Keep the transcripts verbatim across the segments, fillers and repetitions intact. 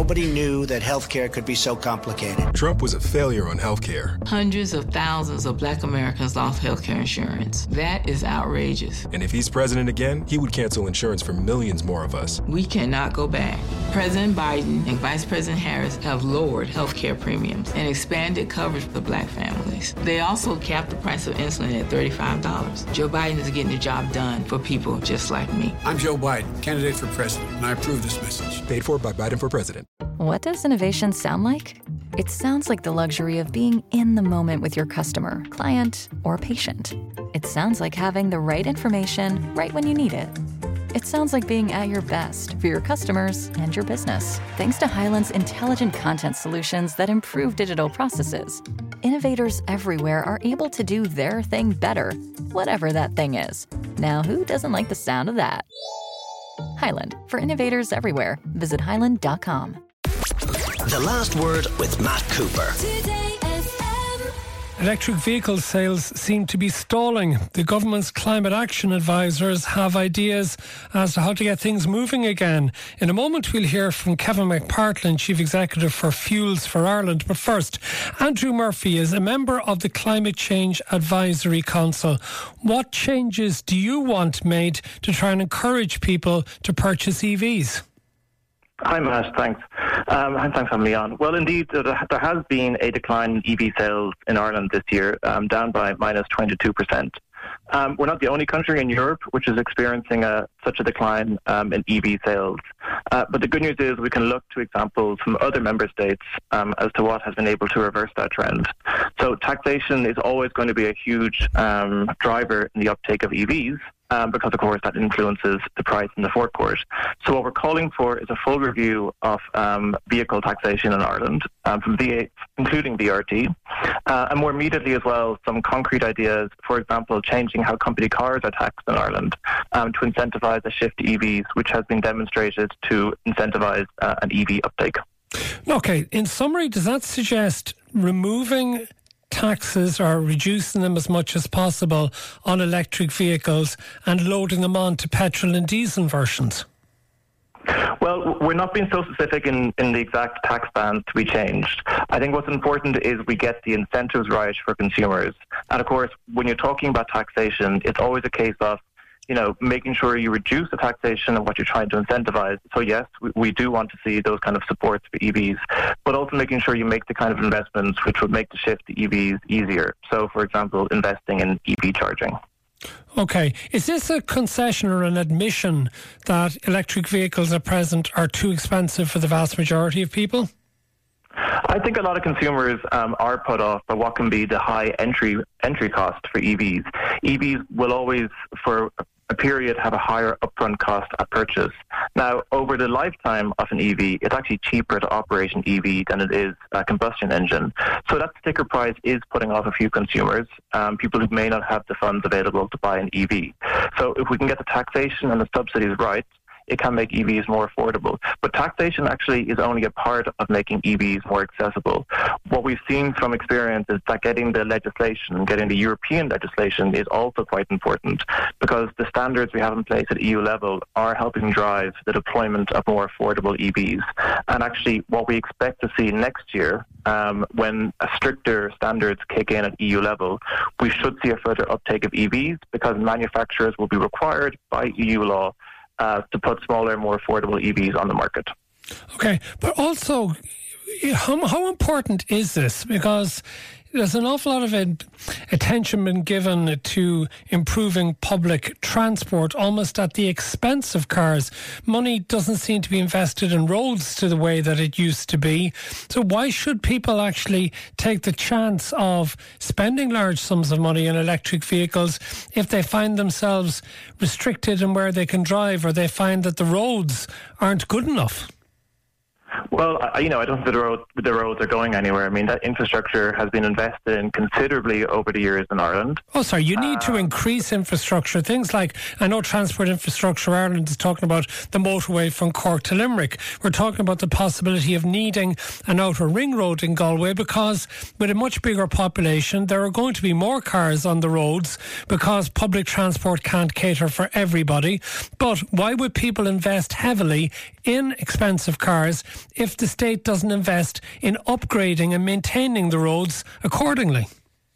Nobody knew that healthcare could be so complicated. Trump was a failure on healthcare. Hundreds of thousands of black Americans lost healthcare insurance. That is outrageous. And if he's president again, he would cancel insurance for millions more of us. We cannot go back. President Biden and Vice President Harris have lowered healthcare premiums and expanded coverage for black families. They also capped the price of insulin at thirty-five dollars. Joe Biden is getting the job done for people just like me. I'm Joe Biden, candidate for president, and I approve this message. Paid for by Biden for president. What does innovation sound like? It sounds like the luxury of being in the moment with your customer, client, or patient. It sounds like having the right information right when you need it. It sounds like being at your best for your customers and your business. Thanks to Hyland's intelligent content solutions that improve digital processes, innovators everywhere are able to do their thing better, whatever that thing is. Now, who doesn't like the sound of that? Hyland, for innovators everywhere. Visit hyland dot com. The Last Word with Matt Cooper. Electric vehicle sales seem to be stalling. The government's climate action advisors have ideas as to how to get things moving again. In a moment, we'll hear from Kevin McPartland, Chief Executive for Fuels for Ireland. But first, Andrew Murphy is a member of the Climate Change Advisory Council. What changes do you want made to try and encourage people to purchase E Vs? Hi, Matt. Thanks. Um, and thanks for having me on. Well, indeed, there, there has been a decline in E V sales in Ireland this year, um, down by minus twenty-two percent. Um, we're not the only country in Europe which is experiencing a, such a decline um, in E V sales. Uh, but the good news is we can look to examples from other member states um, as to what has been able to reverse that trend. So taxation is always going to be a huge um, driver in the uptake of E Vs. Um, because, of course, that influences the price in the forecourt. So what we're calling for is a full review of um, vehicle taxation in Ireland, um, from V A, including V R T, uh, and more immediately as well, some concrete ideas, for example, changing how company cars are taxed in Ireland um, to incentivise a shift to E Vs, which has been demonstrated to incentivise uh, an E V uptake. Okay, in summary, does that suggest removing taxes or reducing them as much as possible on electric vehicles and loading them on to petrol and diesel versions? Well, we're not being so specific in, in the exact tax bands to be changed. I think what's important is we get the incentives right for consumers. And of course, when you're talking about taxation, it's always a case of, you know, making sure you reduce the taxation of what you're trying to incentivize. So yes, we, we do want to see those kind of supports for E Vs, but also making sure you make the kind of investments which would make the shift to E Vs easier. So, for example, investing in E V charging. Okay. Is this a concession or an admission that electric vehicles at present are too expensive for the vast majority of people? I think a lot of consumers um, are put off by what can be the high entry entry cost for E Vs. E Vs will always, for a period, have a higher upfront cost at purchase. Now, over the lifetime of an E V, it's actually cheaper to operate an E V than it is a combustion engine. So that sticker price is putting off a few consumers, um, people who may not have the funds available to buy an E V. So if we can get the taxation and the subsidies right, it can make E Vs more affordable. But taxation actually is only a part of making E Vs more accessible. What we've seen from experience is that getting the legislation, getting the European legislation is also quite important, because the standards we have in place at E U level are helping drive the deployment of more affordable E Vs. And actually what we expect to see next year, um, when stricter standards kick in at E U level, we should see a further uptake of E Vs, because manufacturers will be required by E U law Uh, to put smaller, more affordable E Vs on the market. Okay, but also, how, how important is this? Because there's an awful lot of ed- attention been given to improving public transport, almost at the expense of cars. Money doesn't seem to be invested in roads to the way that it used to be. So why should people actually take the chance of spending large sums of money on electric vehicles if they find themselves restricted in where they can drive, or they find that the roads aren't good enough? Well, I, you know, I don't think the, road, the roads are going anywhere. I mean, that infrastructure has been invested in considerably over the years in Ireland. Oh, sorry, you need uh, to increase infrastructure. Things like, I know Transport Infrastructure Ireland is talking about the motorway from Cork to Limerick. We're talking about the possibility of needing an outer ring road in Galway, because with a much bigger population, there are going to be more cars on the roads because public transport can't cater for everybody. But why would people invest heavily in expensive cars if the state doesn't invest in upgrading and maintaining the roads accordingly?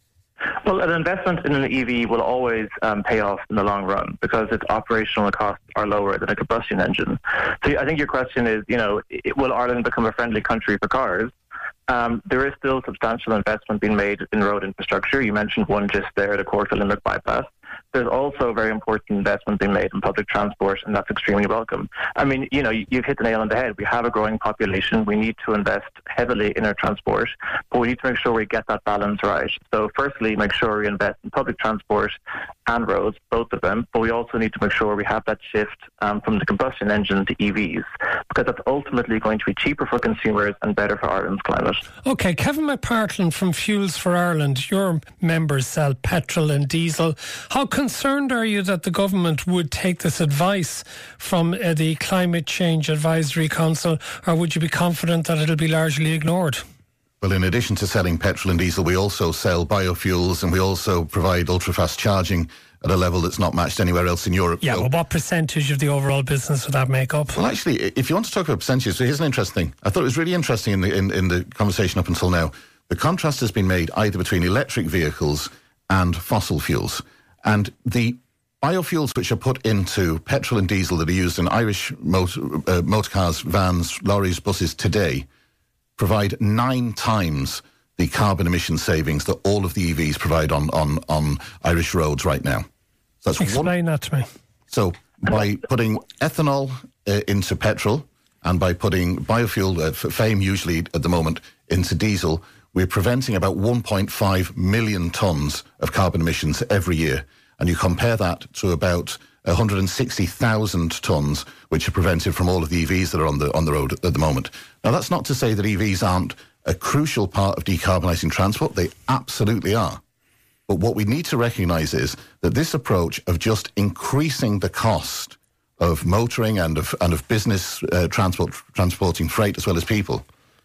Well, an investment in an E V will always um, pay off in the long run because its operational costs are lower than a combustion engine. So I think your question is, you know, it, will Ireland become a friendly country for cars? Um, there is still substantial investment being made in road infrastructure. You mentioned one just there, the Cork to Limerick bypass. There's also very important investment being made in public transport, and that's extremely welcome. I mean, you know, you've hit the nail on the head. We have a growing population. We need to invest heavily in our transport, but we need to make sure we get that balance right. So firstly, make sure we invest in public transport and roads, both of them, but we also need to make sure we have that shift um, from the combustion engine to E Vs, because that's ultimately going to be cheaper for consumers and better for Ireland's climate. OK, Kevin McPartland from Fuels for Ireland, your members sell petrol and diesel. How concerned are you that the government would take this advice from uh, the Climate Change Advisory Council, or would you be confident that it'll be largely ignored? Well, in addition to selling petrol and diesel, we also sell biofuels, and we also provide ultra-fast charging at a level that's not matched anywhere else in Europe. Yeah, so, well, what percentage of the overall business would that make up? Well, actually, if you want to talk about percentages, so here's an interesting thing. I thought it was really interesting in the, in, in the conversation up until now. The contrast has been made either between electric vehicles and fossil fuels. And the biofuels which are put into petrol and diesel that are used in Irish motor, uh, motor cars, vans, lorries, buses today provide nine times the carbon emission savings that all of the E Vs provide on, on, on Irish roads right now. So that's Explain one, that to me. So by putting ethanol uh, into petrol and by putting biofuel, uh, for FAME usually at the moment, into diesel, we're preventing about one point five million tonnes of carbon emissions every year. And you compare that to about one hundred sixty thousand tonnes, which are prevented from all of the E Vs that are on the on the road at the moment. Now, that's not to say that E Vs aren't a crucial part of decarbonising transport. They absolutely are. But what we need to recognise is that this approach of just increasing the cost of motoring and of and of business uh, transport, transporting freight as well as people,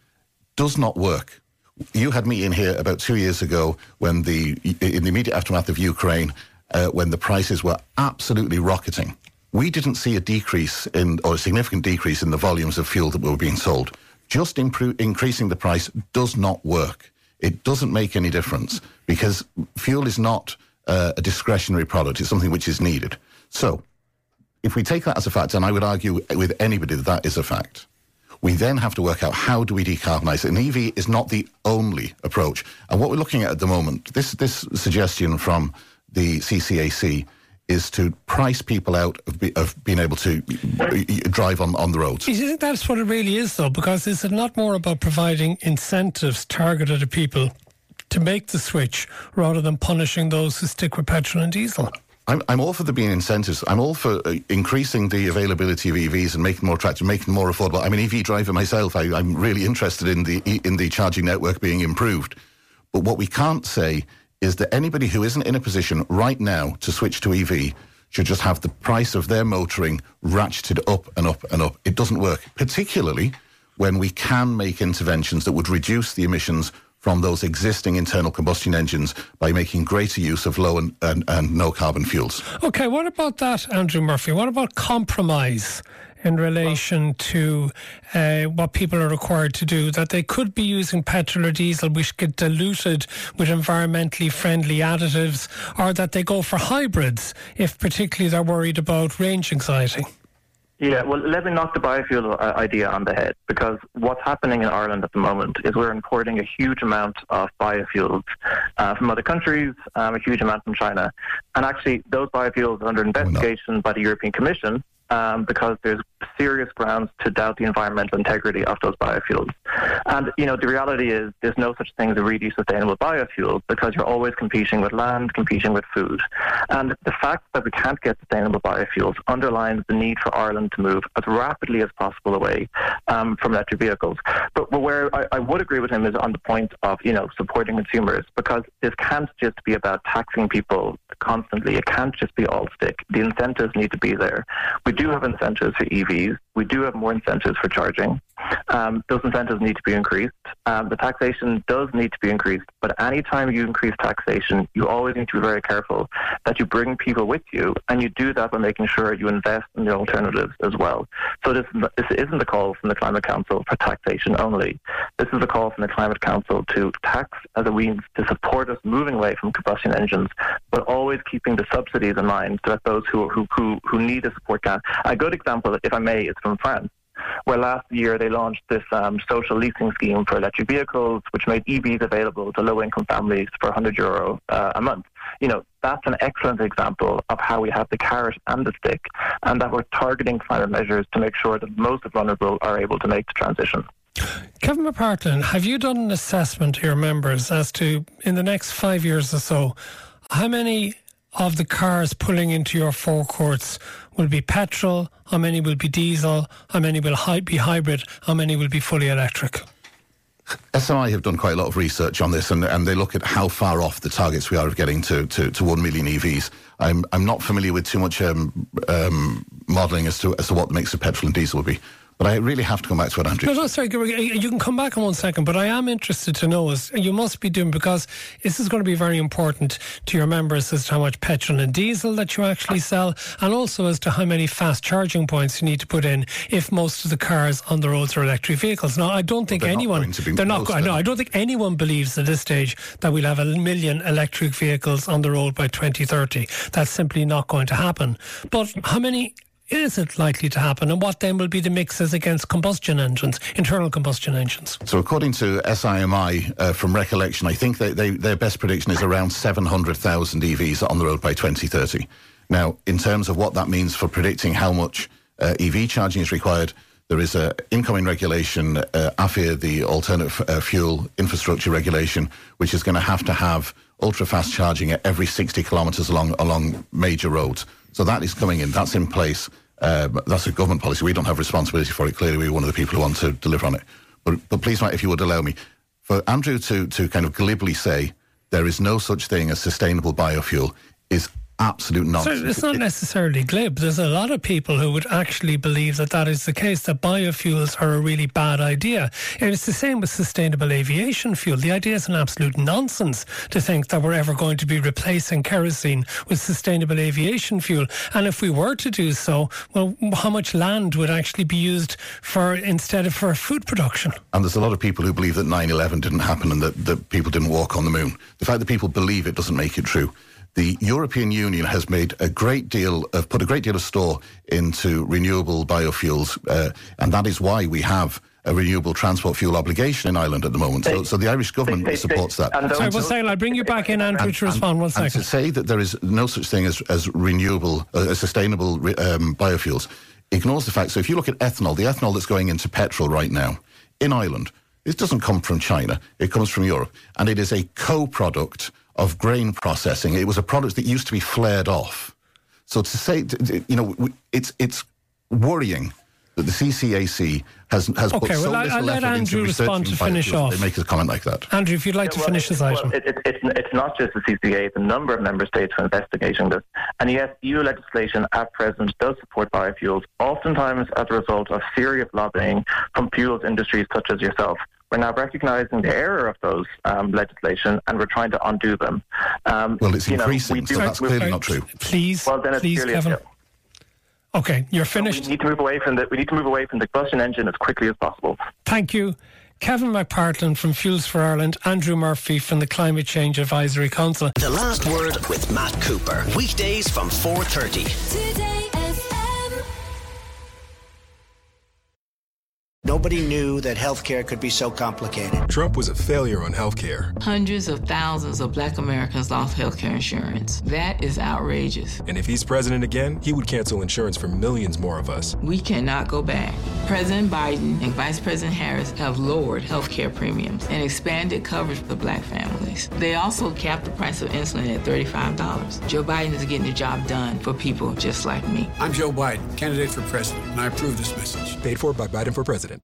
does not work. You had me in here about two years ago when the in the immediate aftermath of Ukraine, uh, when the prices were absolutely rocketing. We didn't see a decrease in, or a significant decrease in the volumes of fuel that were being sold. Just impro- increasing the price does not work. It doesn't make any difference because fuel is not uh, a discretionary product. It's something which is needed. So if we take that as a fact, and I would argue with anybody that that is a fact, we then have to work out how do we decarbonise it. And E V is not the only approach. And what we're looking at at the moment, this this suggestion from the C C A C is to price people out of, be, of being able to drive on, on the roads. You think that's what it really is, though? Because is it not more about providing incentives targeted at people to make the switch rather than punishing those who stick with petrol and diesel? I'm, I'm all for there being incentives. I'm all for uh, increasing the availability of E Vs and making them more attractive, making them more affordable. I'm an E V driver myself. I, I'm really interested in the in the charging network being improved. But what we can't say is that anybody who isn't in a position right now to switch to E V should just have the price of their motoring ratcheted up and up and up. It doesn't work, particularly when we can make interventions that would reduce the emissions from those existing internal combustion engines by making greater use of low and, and, and no carbon fuels. OK, what about that, Andrew Murphy? What about compromise in relation to uh, what people are required to do, that they could be using petrol or diesel which get diluted with environmentally friendly additives, or that they go for hybrids if particularly they're worried about range anxiety? Yeah, well, let me knock the biofuel uh, idea on the head, because what's happening in Ireland at the moment is we're importing a huge amount of biofuels uh, from other countries, um, a huge amount from China. And actually, those biofuels are under investigation by the European Commission um, because there's serious grounds to doubt the environmental integrity of those biofuels. And, you know, the reality is there's no such thing as a really sustainable biofuel because you're always competing with land, competing with food. And the fact that we can't get sustainable biofuels underlines the need for Ireland to move as rapidly as possible away um, from electric vehicles. But where I, I would agree with him is on the point of, you know, supporting consumers, because this can't just be about taxing people constantly. It can't just be all stick. The incentives need to be there. We do have incentives for E Vs. we do have more incentives for charging. Um, those incentives need to be increased. Um, the taxation does need to be increased, but any time you increase taxation, you always need to be very careful that you bring people with you, and you do that by making sure you invest in the alternatives as well. So this, this isn't a call from the Climate Council for taxation only. This is a call from the Climate Council to tax as a means to support us moving away from combustion engines, but always keeping the subsidies in mind so that those who, who, who, who need the support can. A good example, if I may, is from France, where last year they launched this um, social leasing scheme for electric vehicles, which made E Vs available to low-income families for one hundred euro uh, a month. You know, that's an excellent example of how we have the carrot and the stick, and that we're targeting climate measures to make sure that most vulnerable are able to make the transition. Kevin McPartlin, have you done an assessment to your members as to, in the next five years or so, how many of the cars pulling into your forecourts will be petrol, how many will be diesel, how many will hy- be hybrid, how many will be fully electric? S M I have done quite a lot of research on this, and, and they look at how far off the targets we are of getting to, to, to one million E Vs. I'm I'm not familiar with too much um, um, modelling as to as to what the mix of petrol and diesel will be. But I really have to come back to what Andrew No, no, sorry, you can come back in one second, but I am interested to know, is you must be doing, because this is going to be very important to your members as to how much petrol and diesel that you actually sell, and also as to how many fast charging points you need to put in if most of the cars on the roads are electric vehicles. Now, I don't think well, they're anyone, not they're not, I know, I don't think anyone believes at this stage that we'll have a million electric vehicles on the road by twenty thirty. That's simply not going to happen. But how many is it likely to happen, and what then will be the mixes against combustion engines, internal combustion engines? So according to S I M I, uh, from recollection, I think they, they, their best prediction is around seven hundred thousand E Vs on the road by twenty thirty. Now, in terms of what that means for predicting how much uh, E V charging is required, there is an incoming regulation, uh, A F I R, the Alternative uh, Fuel Infrastructure Regulation, which is going to have to have ultra-fast charging at every sixty kilometres along along major roads. So that is coming in. That's in place. Uh, that's a government policy. We don't have responsibility for it. Clearly, we're one of the people who want to deliver on it. But, but please, Matt, if you would allow me, for Andrew to, to kind of glibly say there is no such thing as sustainable biofuel is absolute nonsense. So it's not necessarily glib. There's a lot of people who would actually believe that that is the case, that biofuels are a really bad idea. And it's the same with sustainable aviation fuel. The idea is an absolute nonsense to think that we're ever going to be replacing kerosene with sustainable aviation fuel. And if we were to do so, well, how much land would actually be used for instead of for food production? And there's a lot of people who believe that nine eleven didn't happen and that, that people didn't walk on the moon. The fact that people believe it doesn't make it true. The European Union has made a great deal of, put a great deal of store into renewable biofuels, uh, and that is why we have a renewable transport fuel obligation in Ireland at the moment. So, so the Irish government they, they, supports that. Sorry, one second, I'll bring you back in, Andrew, to respond. One second. And to say that there is no such thing as, as renewable, uh, sustainable um, biofuels ignores the fact. So if you look at ethanol, the ethanol that's going into petrol right now in Ireland, it doesn't come from China. It comes from Europe, and it is a co-product of grain processing. It was a product that used to be flared off. So to say, you know, it's it's worrying that the C C A C has has okay, put so well, little I'll let effort Andrew into respond to finish off. They make a comment like that. Andrew, if you'd like yeah, to well, finish this item. Well, it, it, it's, it's not just the C C A, it's a number of member states are investigating this. And yes, E U legislation at present does support biofuels, oftentimes as a result of serious lobbying from fuels industries such as yourself. We're now recognising the error of those um, legislation, and we're trying to undo them. Um, well, it's increasing, know, so that's clearly not true. Please, well, then it's please, Kevin. Okay, you're finished. So we need to move away from the we need to move away from the combustion engine as quickly as possible. Thank you. Kevin McPartlin from Fuels for Ireland, Andrew Murphy from the Climate Change Advisory Council. The Last Word with Matt Cooper. Weekdays from four thirty. Today. Nobody knew that healthcare could be so complicated. Trump was a failure on healthcare. Hundreds of thousands of black Americans lost healthcare insurance. That is outrageous. And if he's president again, he would cancel insurance for millions more of us. We cannot go back. President Biden and Vice President Harris have lowered healthcare premiums and expanded coverage for black families. They also capped the price of insulin at thirty-five dollars. Joe Biden is getting the job done for people just like me. I'm Joe Biden, candidate for president, and I approve this message. Paid for by Biden for president.